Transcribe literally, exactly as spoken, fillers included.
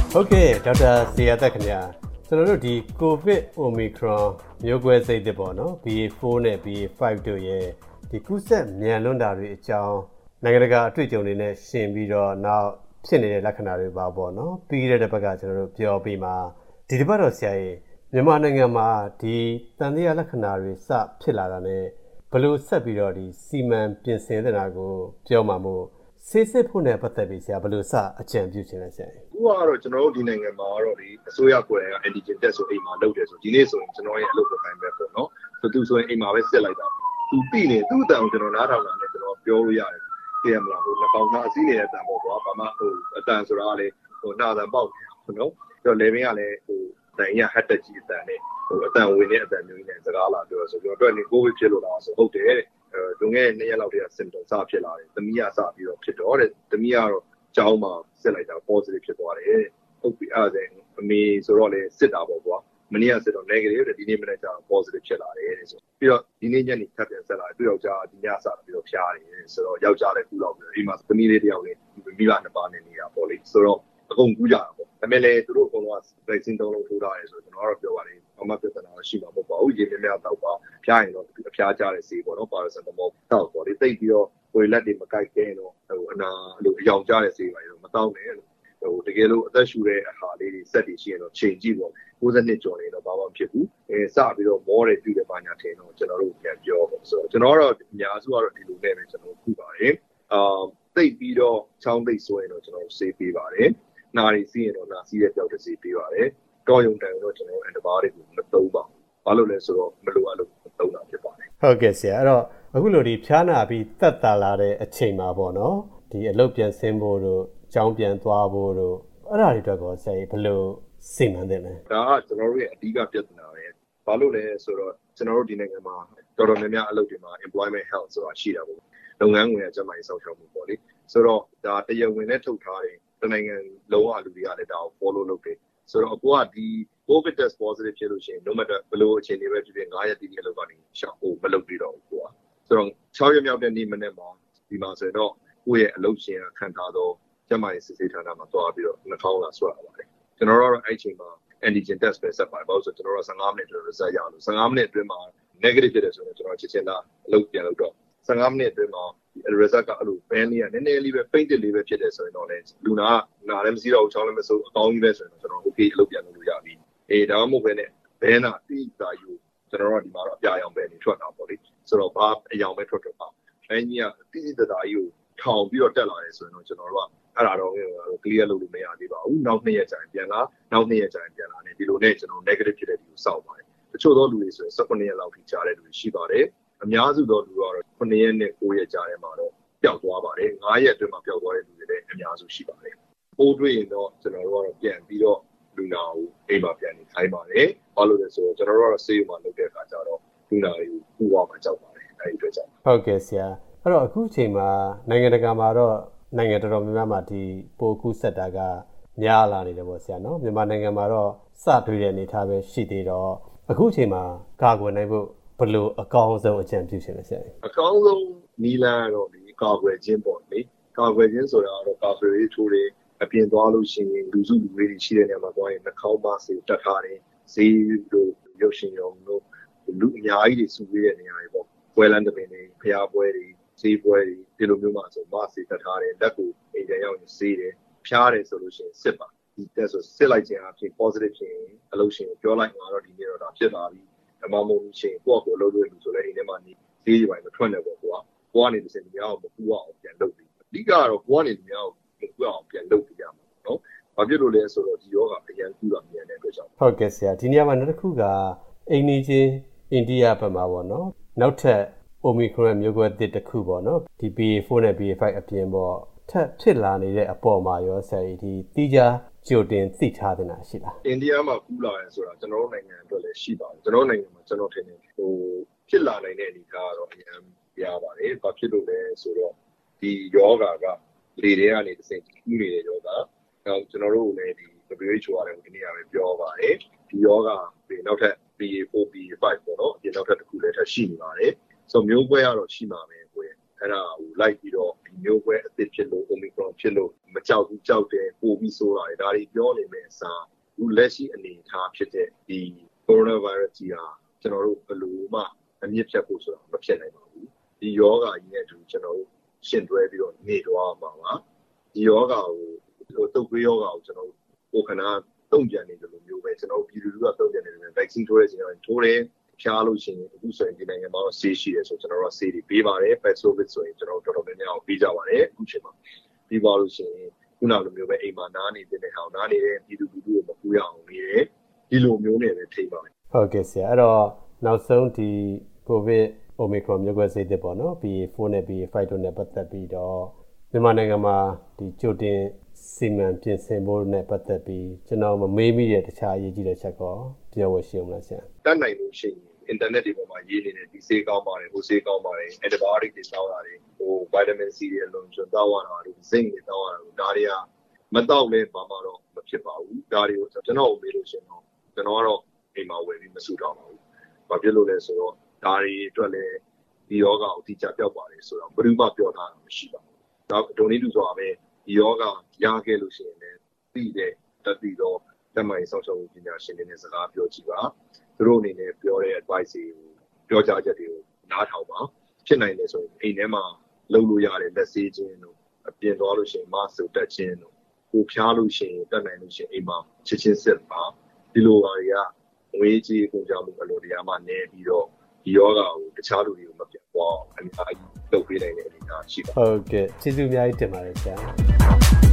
ဟုတ်ကဲ့ဒေါက်တာဇေယျသက်ခင်ဗျာကျွန်တော်တို့ဒီ COVID Omicron မျိုးကွဲစိတ်တစ်ပေါ့နော် B A four နဲ့ B A five တို့ရဲ့ဒီကူးစက်မြန်လွန်းတာတွေအကြောင်းနိုင်ငံတကာအတွေ့အကြုံတွေနဲ့ရှင်ပြီးတော့နောက်ဖြစ်နေတဲ့လက္ခဏာတွေပါပေါ့နော်ပြီးတဲ့တစ်ပတ်ကကျွန်တော်တို့ပြောပြီးမှဒီတစ်ပတ်တော့ဆရာကြီးမြန်မာနိုင်ငံမှာဒီတန်တရားလက္ခဏာတွေစဖြစ်လာတာနဲ့ဘယ်လိုဆက်ပြီးတော့ဒီစီမံပြင်ဆင်တဲ့တာကိုပြောမှာမို့ဆေးစစ်ဖို့နဲ့ပတ်သက်ပြီးဆရာဘယ်လိုစအကြံပြုချင်လဲဆရာ။အခုကတော့ကျွန်တော်တို့ဒီနိုင်ငံမှာတော့ဒီအစိုးရကိုယ်တိုင်က antigen test ဆိုအိမ်မှာလုပ်တယ်ဆိုဒီနေ့ဆိုရင်ကျွန်တော်ရဲ့အလုပ်ကိုတိုင်းပဲပေါ့နော်။ဆိုသူဆိုရင်အိမ်မှာပဲစစ်လိုက်တာ။သူပြီးနေသူ့အတန်ကိုကျွန်တော်နားထောင်တာနဲ့ကျွန်တော်ပြောလို့ရတယ်။သိရမလားဟိုလက်ကောင်းသားအစည်းနေတဲ့အတန်ပေါ့ကွာ။ဘာမှဟိုအတန်ဆိုတာကလေဟိုနှာတန်ပေါက်တယ်နော်။ပြီးတော့လေဘင်းကလည်းဟိုတိုင်ရဟတ်တက်ကြီးအတန်နဲ့ဟိုအတန်ဝင်တဲ့အတန်မျိုးနဲ့စကားလာပြောဆိုကျွန်တော်တို့ကနေကိုဗစ်ဖြစ်လို့လားဆိုဟုတ်တယ်တဲ့။အဲလွန်ခဲ့တဲ့နှစ်ရက်လောက်တည်းက symptom စဖြစ်လာတယ်။သမီးကစပြီးတော့ဖြစ်တော့တဲ့သမီးကတော့ကျောင်းမှာစစ်လိုက်တာ positive ဖြစ်သွားတယ်။ဟုတ်ပြီအဲ့ဒါဆိုအမေဆိုတော့လေစစ်တာပေါ့ကွာ။မနေ့ကစစ်တော့ negative တဲ့ဒီနေ့မနေ့ကျတော့ positive ဖြစ်လာတယ်တဲ့ဆို။ပြီးတော့ဒီနေ့ညနေထပ်ပြန်ဆက်လာတယ်။သူ့ယောက်ျားဒီညစပြီးတော့ဖျားတယ်ဆိုတော့ယောက်ျားလည်းကူတော့ပြီးအိမ်မှာသမီးလေးတယောက်လေးမိဘနှစ်ပါးနဲ့နေတာပေါ့လေ။ဆိုတော့အကုန်ကူးကြတာပေါ့။ဒါပေမဲ့လည်းသူတို့အကုန်လုံးက vaccine သုံးလုံးထိုးထားတယ်ဆိုတော့ကျွန်တော်ကတော့ပြောပါလိမ့်။အမှပြဿနာရှိမှာမဟုတ်ပါဘူး။ရေများများတောက်ပါဖျားရင်တော့အဖျားကြတဲ့ဆေးပေါ့နော် paracetamol တောက်ပေါ့လေတိတ်ပြီးတော့ကိုယ်လက်တွေမကိုက်ခဲ့တော့ဟိုအနာလိုအယောင်ကြတဲ့ဆေးပါရောမတောက်နဲ့ဟိုတကယ်လို့အသက်ရှူတဲ့အခါလေးတွေစက်တွေရှိရင်တော့ချိန်ကြည့်ပေါ့ကိုးစနစ်ကျော်နေတော့ဘာမှမဖြစ်ဘူးအဲစပြီးတော့မောတယ်ပြည့်တယ်ပါညာထင်တော့ကျွန်တော်တို့ပြန်ပြောပေါ့ဆိုတော့ကျွန်တော်ကတော့အများစုကတော့ဒီလိုနဲ့ပဲကျွန်တော်ခုပါတယ်အာတိတ်ပြီးတော့ချောင်းသိပ်ဆိုရင်တော့ကျွန်တော်ဆေးပေးပါတယ်နာရီစီးရင်တော့နာစီးတဲ့ပြောက်တဲ့ဆေးပေးပါတယ်တော်ရုံတန်တော့ကျွန်တော် antibiotic ကိုမသုံးပါဘူးဘာလို့လဲဆိုတော့မလိုအပ်လို့သုံးတာဖြစ်ပါတယ်ဟုတ်ကဲ့ဆရာအဲ့တော့အခုလိုဒီဖျားနာပြီးတက်တာလာတဲ့အချိန်မှာပေါ့နော်ဒီအလုပ်ပြန်ဆင်းဖို့တို့ကျောင်းပြန်သွားဖို့တို့အဲ့ဒါတွေအတွက်ကောဆရာကြီးဘယ်လိုစိတ်မှန်းတယ်လဲဒါကကျွန်တော်တို့ရဲ့အဓိကပြဿနာပဲဘာလို့လဲဆိုတော့ကျွန်တော်တို့ဒီနိုင်ငံမှာတော်တော်များများအလုပ်တွေမှာ employment health ဆိုတာရှိတာပေါ့လုပ်ငန်းဝင်အကျန်းမာရေးစောင့်ရှောက်မှုပေါ့လေဆိုတော့ဒါတရားဝင်နဲ့ထုတ်ထားတယ်တနိုင်ငံလုံးဝလူတွေကလည်းဒါကို follow လုပ်တယ်ဆိုတော့အခုကဒီ COVID test positive ဖြစ်လို့ရှိရင် no matter ဘယ်လိုအခြေအနေပဲဖြစ်ဖြစ်nineရက်တိတိအလုပ်ကနေရှောက်ဖို့မလုပ်ပြီးတော့ဘူးကွာဆိုတော့sixရက်မြောက်တဲ့နေ့မနေ့မှာဒီမှာဆိုတော့ကိုယ့်ရဲ့အလုပ်ရှင်ကခံထားတော့ကျန်းမာရေးစစ်ဆေးဌာနမှာသွားပြီးတော့နှာခေါင်းလာဆွဲရပါတယ်ကျွန်တော်တို့ကတော့အဲ့ချိန်မှာ antigen test ပဲဆက်ပါတယ်ဘာလို့ဆိုကျွန်တော်တို့fifteenမိနစ်အတွက် result ရအောင်fifteenမိနစ်အတွင်းမှာ negative ဖြစ်တယ်ဆိုတော့ကျွန်တော်ချက်ချင်းလာအလုပ်ပြန်လုပ်တော့fifteenမိနစ်အတွင်းမှာ result ကအဲ့လို band လေးကနည်းနည်းလေးပဲ faint လေးပဲဖြစ်တယ်ဆိုရင်တော့လည်းလူနာကနာလည်းမစီးတော့ဘူးချောင်းလည်းမဆိုးအကောင်းကြီးပဲဆိုရင်တော့ကျွန်တော် okay အလုပ်ပြန်လုပ်လို့ရပြီအေးဒါမှမဟုတ်ပဲねဘဲနာတိတာယူကျွန်တော်တို့ဒီမှာတော့အပြာရောင်ပဲနေထွက်တာပေါ့လေဆိုတော့ဘာအယောင်ပဲထွက်ထွက်ပါအဲကြီးကတိတိတတာကြီးကိုထောင်ပြီးတော့တက်လာတယ်ဆိုရင်တော့ကျွန်တော်တို့ကအဲ့ဒါတော့ clear လုပ်လို့မရသေးပါဘူးနောက်နှစ်ရက်ကြာရင်ပြန်လာနောက်နှစ်ရက်ကြာရင်ပြန်လာနေဒီလိုနဲ့ကျွန်တော် negative ဖြစ်တဲ့ဒီကိုစောင့်ပါတယ်တချို့သောလူတွေဆိုရင်sevenရက်လောက်ထိကြာတဲ့လူတွေရှိပါတယ်အများစုသောလူကတော့nineရက်နဲ့nineရက်ကြာတဲ့မှာတော့ပျောက်သွားပါတယ်nineရက်အတွင်းမှာပျောက်သွားတဲ့လူတွေလည်းအများစုရှိပါတယ်ပိုးတွေ့ရင်တော့ကျွန်တော်တို့ကတော့ပြန်ပြီးတော့လူနာကိုအိမ်မှာပြန်နေခိုင်းပါတယ်ဘာလို့လဲဆိုတော့ကျွန်တော်တို့ကတော့ဆေးရုံမှာလုပ်တဲ့အခါကျတော့လူနာတွေကိုပူသွားမှကြောက်ပါတယ်အဲဒီအတွက်ကြောင့်ဟုတ်ကဲ့ဆရာအဲ့တော့အခုချိန်မှာနိုင်ငံတကာမှာတော့နိုင်ငံတော်တော်များများမှာဒီပိုကူးဆက်တာကများလာနေတယ်ပေါ့ဆရာနော်မြန်မာနိုင်ငံမှာတော့စတွေ့တဲ့အနေအထားပဲရှိသေးတော့အခုချိန်မှာကာကွယ်နိုင်ဖို့ဘယ်လိုအကောင်းဆုံးအကြံပြုရှင်လဲဆရာအကောင်းဆုံးနီလန်းတော့ဒီကာကွယ်ခြင်းပေါ့လေကာကွယ်ခြင်းဆိုတာတော့ကာကွယ်ရေးထိုးတွေအပြင်သွားလို့ရှိရင်လူစုလူဝေးတွေရှိတဲ့နေရာမှာသွားရင်နှာခေါင်းမဆေးတက်ထားတယ်ဈေးတို့ရုပ်ရှင်ရုံတို့လူအများကြီးတွေစုဝေးတဲ့နေရာတွေပေါ့ပွဲလန်းတပင်တွေဖျားပွဲတွေဈေးပွဲတွေဒီလိုမျိုးမှာဆိုမဆေးတက်ထားတယ်လက်ကိုအိမ်ပြန်ရောက်ရင်ဆေးတယ်ဖျားတယ်ဆိုလို့ရှိရင်စစ်ပါဒီတက်ဆိုစစ်လိုက်ခြင်းအပြင် positive ဖြစ်ရင်အလုပ်ရှင်ကိုပြောလိုက်မှာတော့ဒီနေ့တော့ဒါဖြစ်လာပြီဓမ္မမို့ရှင်ကိုယ့်ကိုယ်လုပ်လို့လူဆိုလဲအိမ်ထဲမှာနေဈေးတွေပိုင်းမထွက်နဲ့ပေါ့ကွာကိုကနေတစ်စင်များအောင်မပူအောင်ပြန်လုပ်ပြီးအဓိကတော့ကိုကနေများအောင်မပူအောင်ပြန်လုပ်ပြရမှာနော်ဘာဖြစ်လို့လဲဆိုတော့ဒီယောဂအရင်ကူတာမြန်တဲ့အတွက်ကြောင့်ဟုတ်ကဲ့ဆရာဒီနေရာမှာနောက်တစ်ခုကအိန္ဒိချင်းအိန္ဒိယဘက်မှာပေါ့နော်နောက်ထပ် Omicron မျိုးကွဲသစ်တစ်ခုပေါ့နော်ဒီ B A four နဲ့ B A five အပြင်ပေါ့ထပ်ဖြစ်လာနေတဲ့အပေါ်မှာရောဆရာကြီးဒီတိကျကြိုတင်သိထားတဲ့နာရှိလားအိန္ဒိယမှာကူးလာရဲဆိုတာကျွန်တော်တို့နိုင်ငံအတွက်လည်းရှိပါတယ်ကျွန်တော်နိုင်ငံမှာကျွန်တော်ထင်တယ်ဟိုဖြစ်လာနိုင်တဲ့အနေအထားကတော့အရင်ပြရပါတယ်ဘာဖြစ်လို့လဲဆိုတော့ဒီယောဂါကလေတွေကနေတစ်ဆင့်ကူးနေတဲ့ယောဂါနောက်ကျွန်တော်တို့လည်းဒီ W H O ရတယ်ဒီနေ့ကပဲပြောပါတယ်ဒီယောဂါဒီနောက်ထပ် B A four B A five ပေါ့နော်ဒီနောက်ထပ်တစ်ခုလည်းထပ်ရှိနေပါတယ်ဆိုမျိုးပွဲကတော့ရှိမှာပဲကိုယ်အဲ့ဒါဟိုလိုက်ပြီးတော့ဒီမျိုးကွဲအသစ်ဖြစ်လို့ Omicron ဖြစ်လို့မကြောက်ဘူးကြောက်တယ်ပိုပြီးဆိုးလာတယ်ဒါတွေပြောနေမယ့်အစားအခုလက်ရှိအနေအထားဖြစ်တဲ့ဒီ coronavirus ကြီးဟာကျွန်တော်တို့ဘယ်လိုမှအမြင့်ဖြတ်ဖို့ဆိုတာမဖြစ်နိုင်ပါဘူးဒီယောဂါကြီးနဲ့အတူကျွန်တော်တို့ရှင်တွဲပြီးတော့နေသွားမှာပါဒီယောဂါကိုတုပ်ကွေးယောဂါကိုကျွန်တော်တို့ကိုခဏတုံ့ပြန်နေတယ်လို့မျိုးပဲကျွန်တော်ပြည်သူတွေကတုံ့ပြန်နေတယ် vaccine ထိုးရခြင်းထိုးတယ်ဖျားလို့ရှိရင်အခုဆိုရင်ဒီနိုင်ငံမှာတော့ဆေးရှိတယ်ဆိုကျွန်တော်တို့ဆေးတွေပေးပါတယ် Paxlovid ဆိုရင်ကျွန်တော်တို့တော်တော်များများပေးကြပါတယ်အခုချိန်မှာပြီးပါလို့ရှိရင်ခုနလိုမျိုးပဲအိမ်မှာနားနေတဲ့ဟောင်းနားနေတဲ့ပြည်သူပြည်သူကိုမကူရအောင်နေတယ်ဒီလိုမျိုးနဲ့ပဲထိပါမယ်ဟုတ်ကဲ့ဆရာအဲ့တော့နောက်ဆုံးဒီ COVID Omicron မျိုးကွဲစိတ်တစ်ပေါ့နော် B A four နဲ့ B A five တို့နဲ့ပတ်သက်ပြီးတော့မြန်မာနိုင်ငံမှာဒီကြိုတင်စီမံပြင်ဆင်ဖို့နဲ့ပတ်သက်ပြီးကျွန်တော်မမေးမိတဲ့တခြားအရေးကြီးတဲ့ချက်ကောပြောဝရှိအောင်လားဆရာတတ်နိုင်လို့ရှိရင် internet တွေပေါ်မှာရေးနေတဲ့ဒီဆေးကောင်းပါတယ်ဟိုဆေးကောင်းပါတယ် antibiotic တွေတောင်းတာတွေဟို vitamin C တွေအလုံးစုံတောင်းရတာတွေ zinc တွေတောင်းရတာဒါတွေကမတောက်လဲဘာမှတော့မဖြစ်ပါဘူးဒါတွေကိုကျွန်တော်မေးလို့ရှိရင်တော့ကျွန်တော်ကတော့အိမ်မှာဝယ်ပြီးမစုတော့ပါဘူးဘာဖြစ်လို့လဲဆိုတော့ဒါတွေအတွက်လည်းဒီယောဂကိုတိကျပြောက်ပါတယ်ဆိုတော့ဘယ်သူမှပြောထားတာမရှိပါဘူးဒါဒိုနီတူဆိုတာပဲဒီယောဂရခဲ့လို့ရှိရင်လည်းပြီးတဲ့တက်ပြီးတော့တမိုင်းဆောင်ရှောက်မှုပညာရှင်တွေနဲ့စကားပြောကြည့်ပါသူတို့အနေနဲ့ပြောတဲ့ advice တွေကိုပြောကြားချက်တွေကိုနားထောင်ပါဖြစ်နိုင်တယ်ဆိုရင်အိမ်ထဲမှာလုပ်လို့ရတဲ့လက်ဆေးခြင်းတို့အပြင်သွားလို့ရှိရင် mask တက်ခြင်းတို့ကိုဖျားလို့ရှိရင်တက်နိုင်လို့ရှိရင်အိမ်မှာချစ်ချင်းစစ်ပါဒီလိုပါတွေကငွေကြေးကုန်ကြမှုအလိုတရားမှနေပြီးတော့ဒီယောဂကိုတခြားလူတွေကိုမပြတ်သွားအောင်အများကြီးလုပ်ပေးနိုင်တဲ့အနေအထားရှိပါဟုတ်ကဲ့ကျေးဇူးအများကြီးတင်ပါတယ်ဆရာ